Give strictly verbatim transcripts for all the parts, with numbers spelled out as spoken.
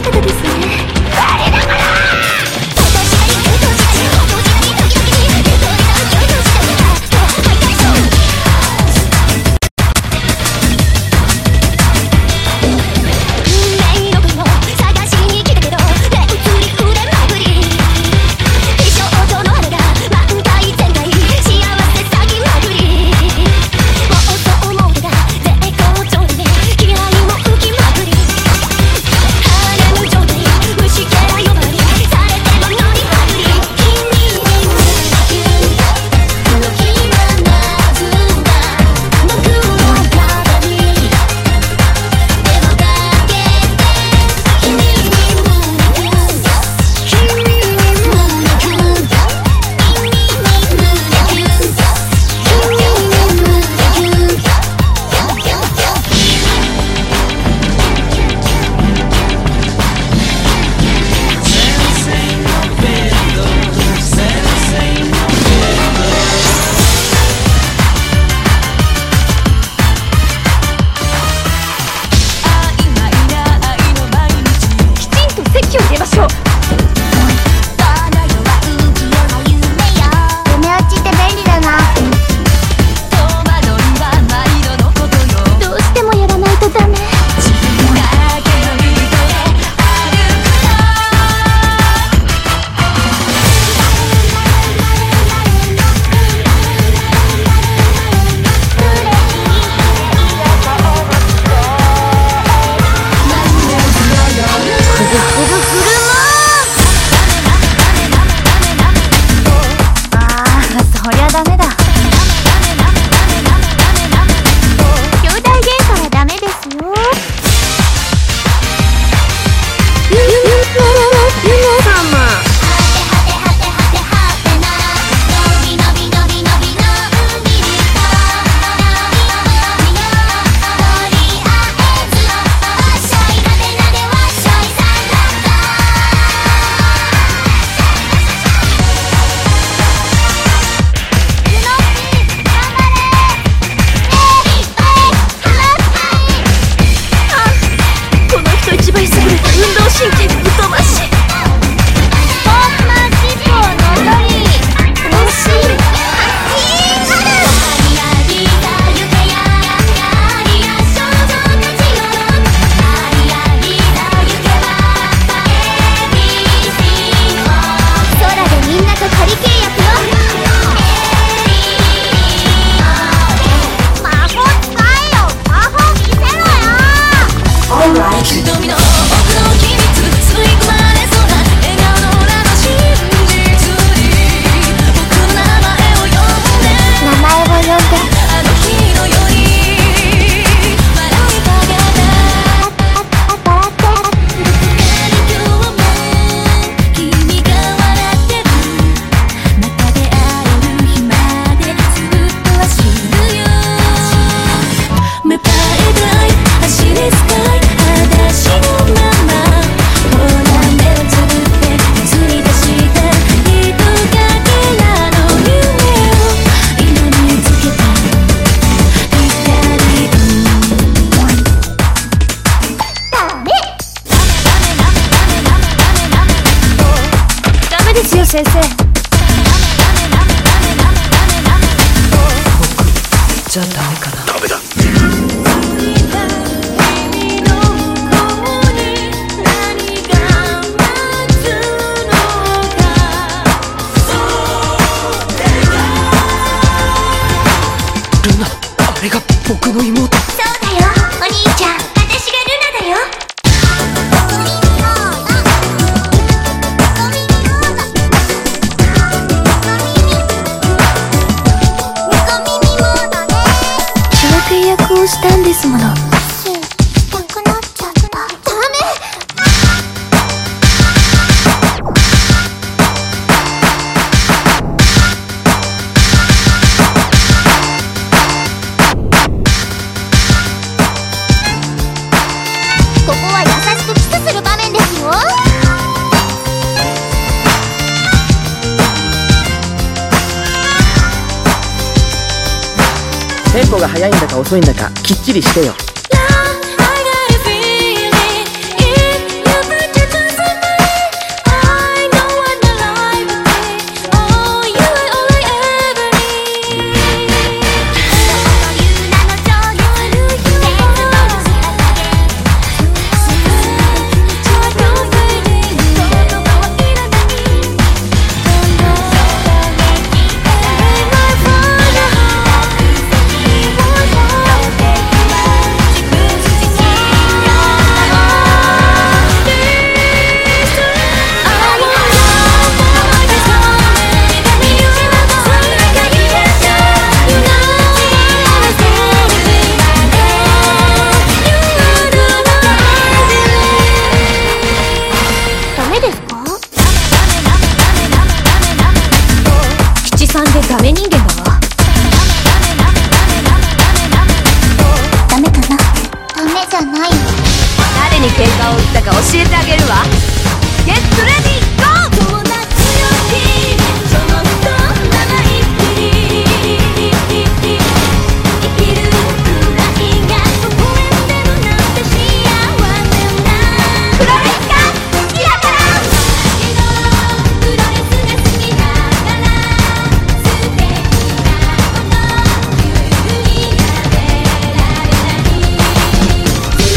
方ですね。誰だから先生。僕じゃダメかな。ダメだ。ルナ、あれが僕の妹。 そうだよ、お兄ちゃん。私がルナだよ。契約をしたんですもの。スー、したくなっちゃった。ダメ。ここは優しくキスする場面ですよ。 テンポが速いんだか遅いんだかきっちりしてよ。 か教えてあげるわ。ゲットレディーゴー。 友達よりその人長いきり生きるくらいが微笑んでるなんて幸せなプロレスが好きだから。 けどプロレスが好きだから素敵なこと言うには出られない強く美し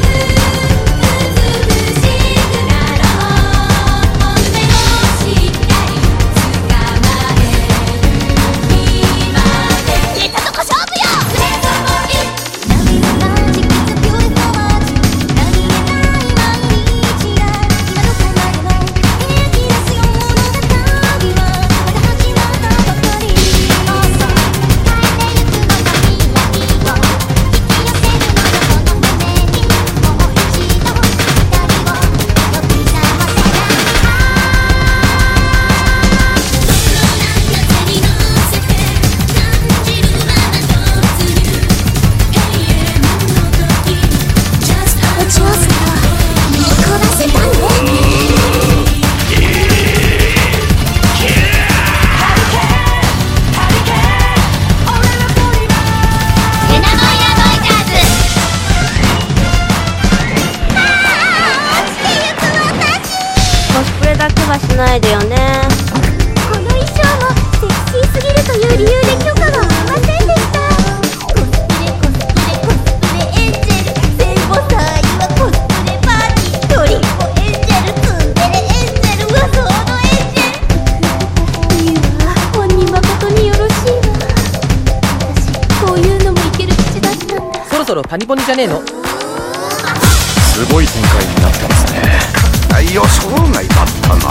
くなろう本音をしっかり捕まえる日まで出たとこ勝負よ。レッドボーイ涙がじきつきゅうと待ち何気ない毎日が今のかなでも平気ですよ物語はまだ始まったばかりそうそう変えてゆくのが未来を引き寄せるのよこの胸にもう一度二人を呼び覚ませない風に乗せて感じるまま突入永遠の時 Just a 打ち合わせはもうこらせたねエナゴイナゴイターズあー落ちてゆく私コスプレだけはしないでよね。 この衣装もセクシーすぎるという理由で許可は下りませんでしたコスプレコスプレコスプレエンジェル聖母祭はコスプレパーティートリッコエンジェルツンデレエンジェル和装のエンジェルいいわ本人誠によろしいわ私こういうのもいける口だったんだそろそろパニポニじゃねえの？ すごい展開になってますね。 予想外だったな。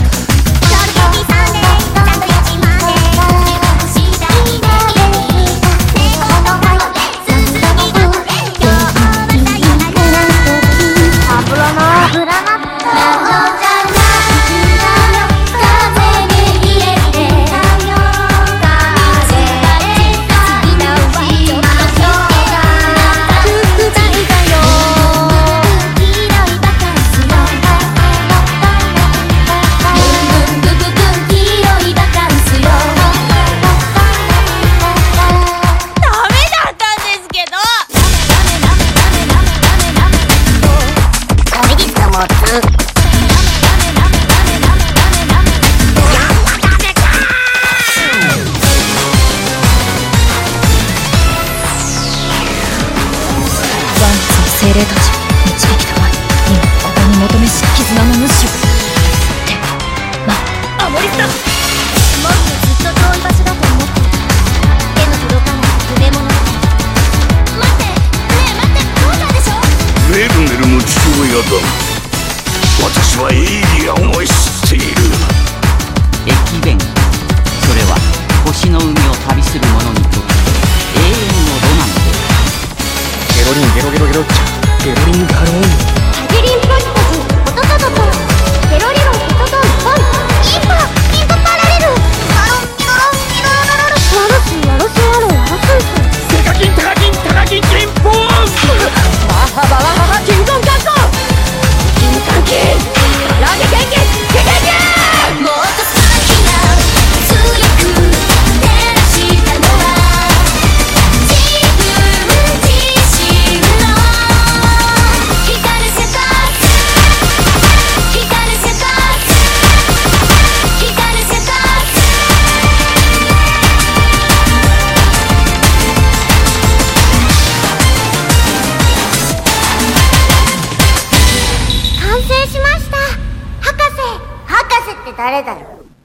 精霊たち導きたまえ今ここに求めし絆の主をってまあモリスだもっとずっと遠い場所だと思っていた手の届かない夢物語待ってねえ待ってどうしたでしょフェルネルの父親だ。私はエイリアンを知っている。 駅弁、それは星の海を旅する者にとって永遠のロマンでゲロリンゲロゲロゲロッチャゲロリンガローンタジリンポチポチポトトトトゲロリロンポトトンポンインパインパパラレルガロンギロロンギロロロロワロスワロスワロワロスイスセカキンタカキンタカキンキンポーンバハバワハハキンコンカッコキンカンキンラゲケンキンケケンキンもっと先な強く照らしたのは自分自身の光る世界光る世界光る世界完成しました博士博士って誰だろう